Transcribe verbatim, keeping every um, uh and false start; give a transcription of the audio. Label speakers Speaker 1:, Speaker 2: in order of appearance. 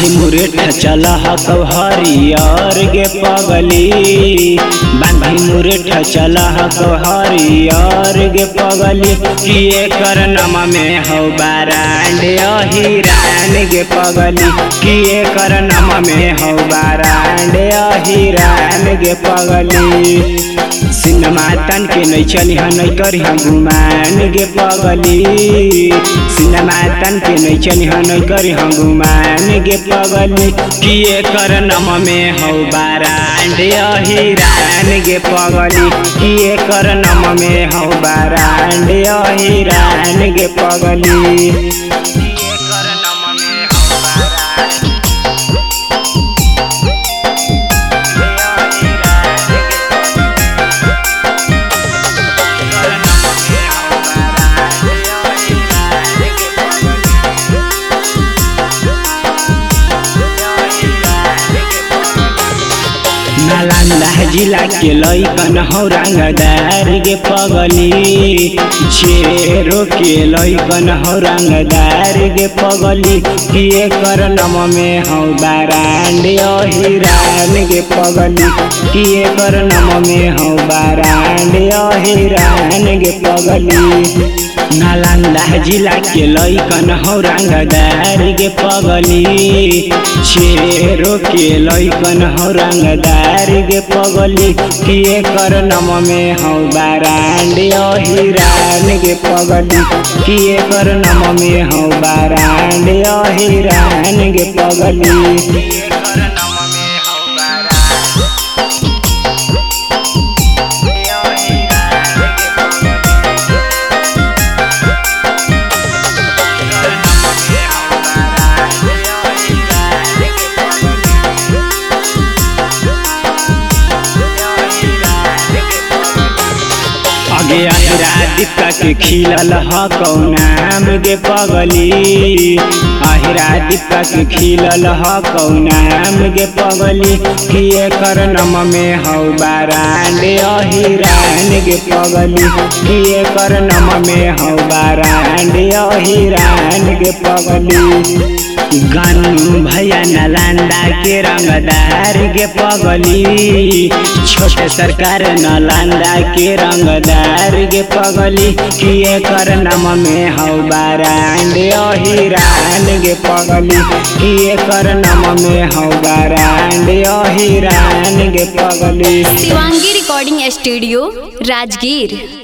Speaker 1: बांधी मुरेठ चल हकौ हरियर गे पगली, बांधी मुरेठ चल हकौ हरियर गे पगली, किए कर नम में हौ बारांड अहिरान गे पगली, किए कर नम में हौ बारांड अहिरान गे पगली। सिनेमा तन के नहीं चली नहीं करी गुमान गे पगली, सिनेमा तन के नहीं चली नहीं करी गुमान गे पगली, किए कर नम में हौ बारांड अहिरान गे पगली, किए कर नम में हौ बारांड अहिरान गे पगली। नालंदा जिला के लइकन हौ रंगदार गे पगली, छेरो के लइकन हौ रंगदार गे पगली, किए कर नम में हौ बारांड अहिरान गे पगली, किए कर नम में हौ बारांड अहिरान गे पगली। नालंदा जिला के लइकन हौ रंगदार गे पगली, छेरो के लइकन हौ रंगदार गे पगली, किए कर नम में हौ बारांड अहिरान गे पगली, किए कर नम में हौ बारांड अहिरान गे पगली। अहिरा दीपका के खिलल हकौ नाम गे पगली, अहिरा दीपका के खिलल हकौ नाम गे पगली, किए कर नम में हौ बारांड अहिरान गे पगली, किए कर नम में हौ बारांड अहिरान गे पगली। गानू भैया नालंदा के रंगदार गे पगली, छोटे सरकार नालंदा के रंगदार गे पगली, किए कर नम में हौ बारांड अहिरान गे पगली, किए कर नम में हौ बारांड अहिरान गे पगली।
Speaker 2: Shivangi recording studio Rajgir.